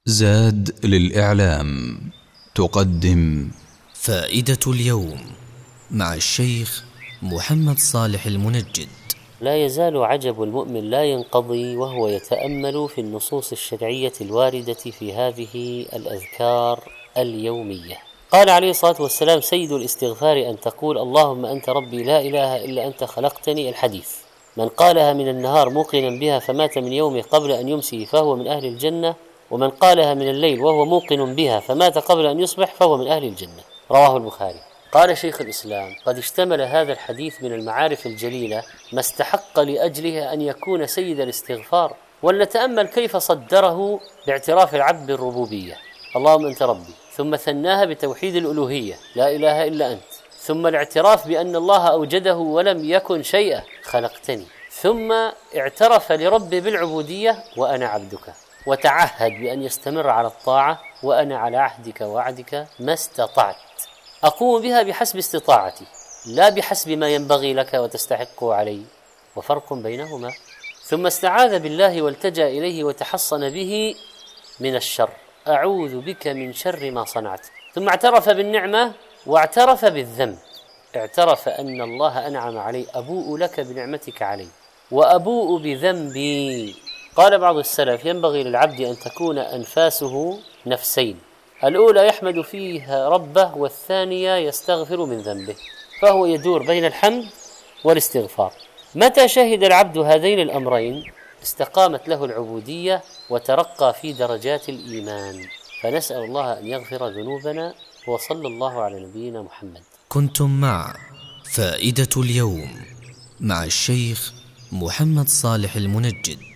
زاد للإعلام تقدم فائدة اليوم مع الشيخ محمد صالح المنجد. لا يزال عجب المؤمن لا ينقضي وهو يتأمل في النصوص الشرعية الواردة في هذه الأذكار اليومية. قال عليه الصلاة والسلام: سيد الاستغفار أن تقول اللهم أنت ربي لا إله إلا أنت خلقتني. الحديث: من قالها من النهار موقنا بها فمات من يومه قبل أن يمسي فهو من أهل الجنة، ومن قالها من الليل وهو موقن بها فمات قبل أن يصبح فهو من أهل الجنة. رواه البخاري. قال شيخ الإسلام: قد اشتمل هذا الحديث من المعارف الجليلة ما استحق لأجله أن يكون سيد الاستغفار. ولنتأمل كيف صدره باعتراف العبد بالربوبية، اللهم أنت ربي، ثم ثناها بتوحيد الألوهية، لا إله إلا أنت، ثم الاعتراف بأن الله أوجده ولم يكن شيئا، خلقتني، ثم اعترف لربه بالعبودية، وأنا عبدك، وتعهد بأن يستمر على الطاعة، وأنا على عهدك ووعدك ما استطعت، أقوم بها بحسب استطاعتي لا بحسب ما ينبغي لك وتستحقه علي، وفرق بينهما. ثم استعاذ بالله والتجأ إليه وتحصن به من الشر، أعوذ بك من شر ما صنعت. ثم اعترف بالنعمة واعترف بالذنب، اعترف أن الله أنعم علي، أبوء لك بنعمتك علي وأبوء بذنبي. قال بعض السلف: ينبغي للعبد أن تكون أنفاسه نفسين، الأولى يحمد فيها ربه، والثانية يستغفر من ذنبه، فهو يدور بين الحمد والاستغفار. متى شهد العبد هذين الأمرين استقامت له العبودية وترقى في درجات الإيمان. فنسأل الله أن يغفر ذنوبنا، وصلى الله على نبينا محمد. كنتم مع فائدة اليوم مع الشيخ محمد صالح المنجد.